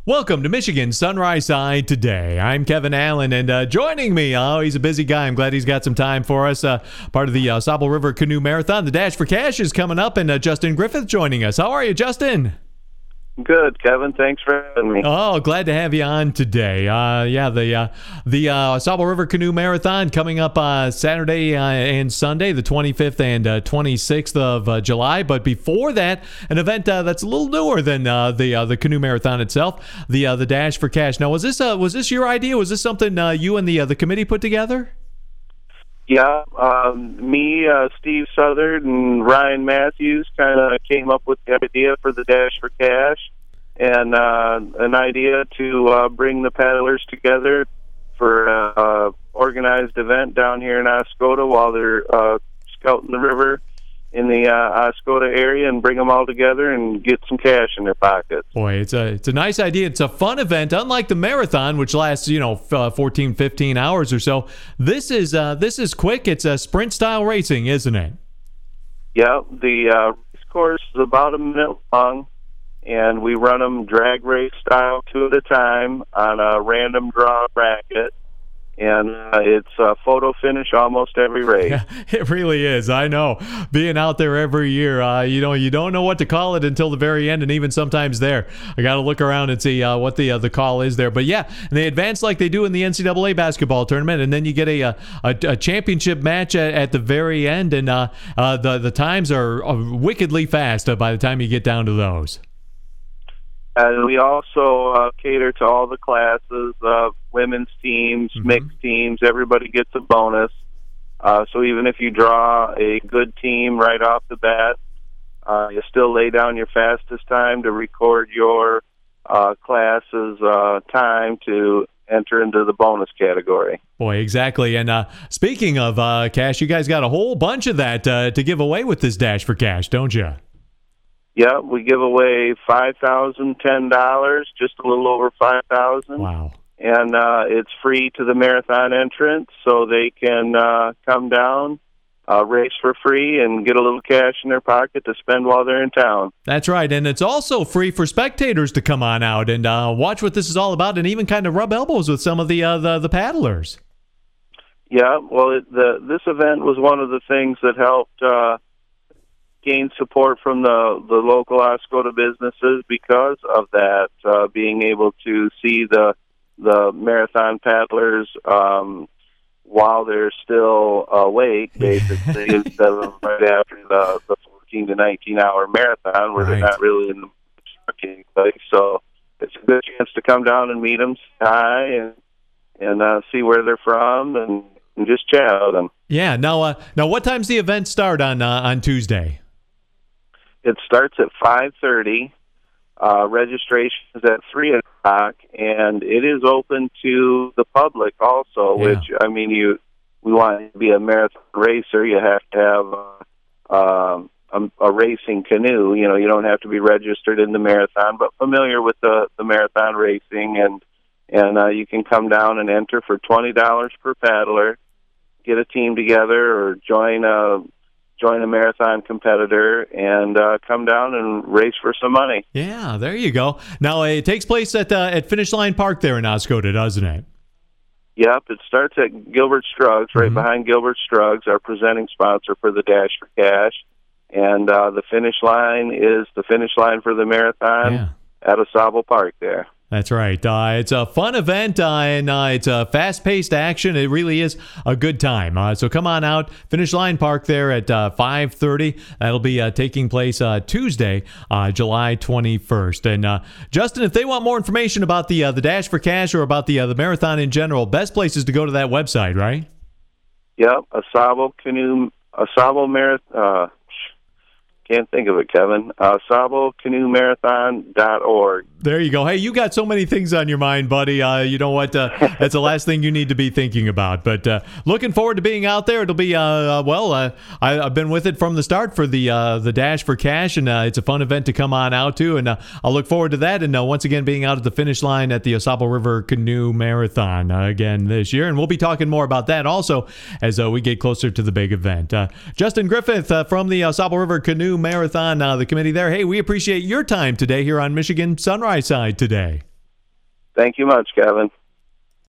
Welcome to Michigan Sunrise Side Today. I'm Kevin Allen, and joining me, he's a busy guy. I'm glad he's got some time for us. Part of the Sauble River Canoe Marathon. The Dash for Cash is coming up, and Justin Griffith joining us. How are you, Justin? Good, Kevin. Thanks for having me. Oh, glad to have you on today. The Sauble River Canoe Marathon coming up Saturday and Sunday, the 25th and 26th of July. But before that, an event that's a little newer than the Canoe Marathon itself, the Dash for Cash. Now, was this your idea? Was this something you and the committee put together? Yeah, me, Steve Southard, and Ryan Matthews kind of came up with the idea for the Dash for Cash, and an idea to bring the paddlers together for an organized event down here in Oscoda while they're scouting the river in the Oscoda area, and bring them all together and get some cash in their pockets. Boy, it's a nice idea. It's a fun event, unlike the marathon, which lasts 14, 15 hours or so. This is quick. It's a sprint style racing, isn't it? Yeah, the race course is about a minute long, and we run them drag race style, 2 at a time on a random draw bracket. And it's a photo finish almost every race. Yeah, it really is. I know. Being out there every year, you don't know what to call it until the very end, and even sometimes there, I got to look around and see what the call is there. But yeah, and they advance like they do in the NCAA basketball tournament, and then you get a championship match at the very end, and the times are wickedly fast by the time you get down to those. And we also cater to all the classes, women's teams, mixed teams. Everybody gets a bonus. So even if you draw a good team right off the bat, you still lay down your fastest time to record your class's time to enter into the bonus category. Boy, exactly. And speaking of cash, you guys got a whole bunch of that to give away with this Dash for Cash, don't you? Yeah, we give away $5,010, just a little over $5,000. Wow. And it's free to the marathon entrants, so they can come down, race for free, and get a little cash in their pocket to spend while they're in town. That's right, and it's also free for spectators to come on out and watch what this is all about, and even kind of rub elbows with some of the paddlers. Yeah, well, this event was one of the things that helped gain support from the local Oscoda businesses because of that, being able to see the marathon paddlers while they're still awake, basically, instead of right after the 14 to 19 hour marathon where they're not really in the place. So it's a good chance to come down and meet them, say hi, and see where they're from, and just chat with them. Yeah. Now what time's the event start on Tuesday? It starts at 5:30. Registration is at 3 o'clock, and it is open to the public also. Yeah. Which, I mean, we want you to be a marathon racer. You have to have a racing canoe. You don't have to be registered in the marathon, but familiar with the marathon racing, and you can come down and enter for $20 per paddler. Get a team together or join a marathon competitor and come down and race for some money. Yeah, there you go. Now, it takes place at Finish Line Park there in Oscoda, doesn't it? Yep, it starts at Gilbert Struggs, right behind Gilbert Struggs, our presenting sponsor for the Dash for Cash. And the finish line is the finish line for the marathon at Sauble Park there. That's right. It's a fun event, and it's a fast-paced action. It really is a good time. So come on out. Finish Line Park there at 5:30. That'll be taking place Tuesday, July 21st. And Justin, if they want more information about the Dash for Cash or about the marathon in general, best place is to go to that website, right? Yep, Sauble Marathon. Can't think of it, Kevin. SaubleCanoeMarathon.org. There you go. Hey, you got so many things on your mind, buddy. You know what? That's the last thing you need to be thinking about. But looking forward to being out there. It'll be, I've been with it from the start for the Dash for Cash, and it's a fun event to come on out to, and I'll look forward to that. And once again, being out at the finish line at the Sauble River Canoe Marathon again this year. And we'll be talking more about that also as we get closer to the big event. Justin Griffith from the Sauble River Canoe Marathon, the committee there. Hey, we appreciate your time today here on Michigan Sunrise Side today. Thank you much, Gavin.